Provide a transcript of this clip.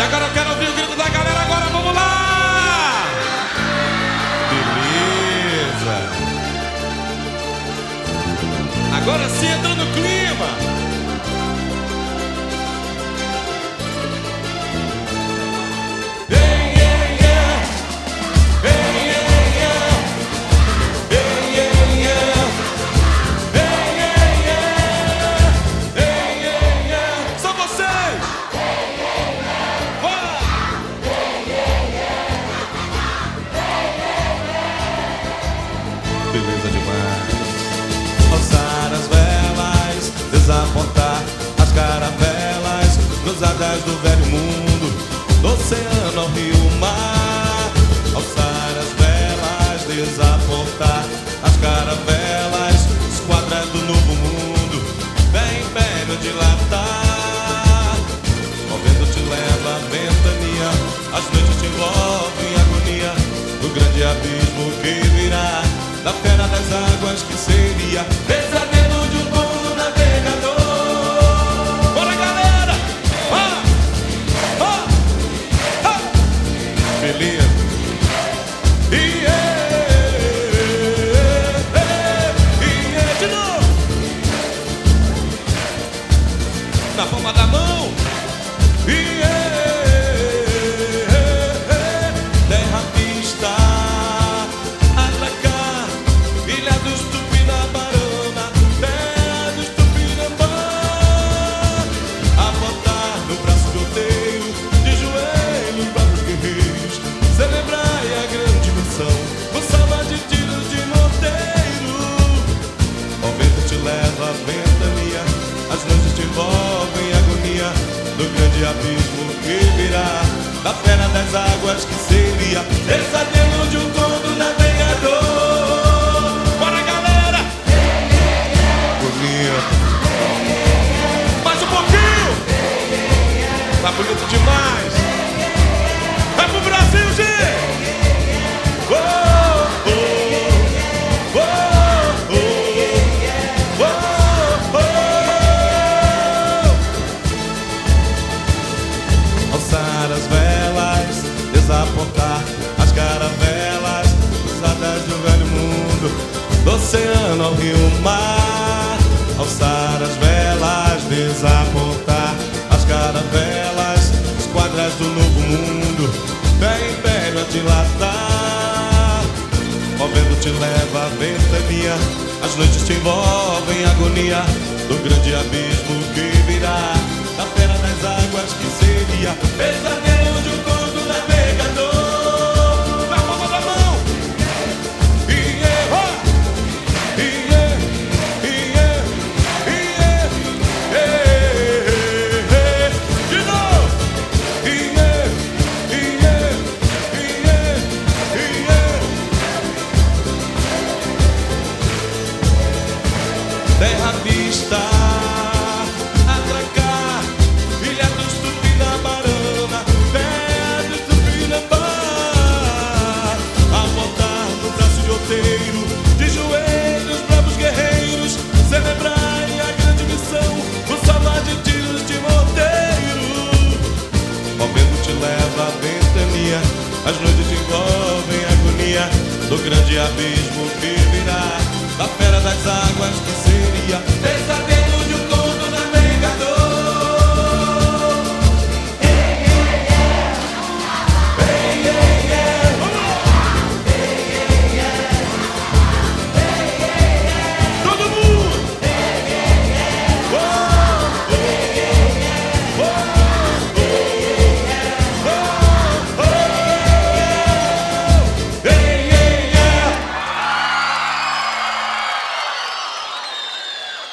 E agora eu quero ouvir o grito da galera, agora vamos lá! Beleza! Agora sim, entrando no clima! Beleza demais. Alçar as velas, desapontar as caravelas, cruzadas do velho mundo, do oceano ao rio mar. Alçar as velas, desapontar as caravelas, esquadras do novo mundo, vem império dilatar. O vento te leva à ventania, as noites te envolvem em agonia, do grande abismo que virá, da fera das águas que seria pesadelo de um bom navegador. Bora, galera! Beleza! De novo! Na palma da mão! Terra vista, atracar, ilha dos Tupinabarana, terra dos Tupinambá. A botar no braço do roteiro, de joelhos para os guerreiros, celebrai a grande missão, com salva de tiros de morteiro. O vento te leva à ventania, as noites te envolvem em agonia, do grande abismo que virá, da fera das águas que seria pesadelo de um todo navegador. Bora, galera! Bonito. Mais um pouquinho. Tá bonito demais. Vai pro Brasil, gente! Alçar as velas, desapontar as caravelas, cruzadas do velho mundo, do oceano ao rio mar. Alçar as velas, desapontar as caravelas, esquadras do novo mundo, vem império a dilatar. O vento te leva à ventania, as noites te envolvem em agonia, do grande abismo que virá, da fera das águas que seria pesadelo de um todo navegador. Na palma da mão. De novo. Terra vista, atracar, ilha dos Tupinabarana, terra dos Tupinambá. A botar no braço de outeiro, de joelhos bravos guerreiros, celebrai a grande missão, com salva de tiros de morteiro. O vento te leva à ventania, as noites te envolvem em agonia, do grande abismo que virá, da fera das águas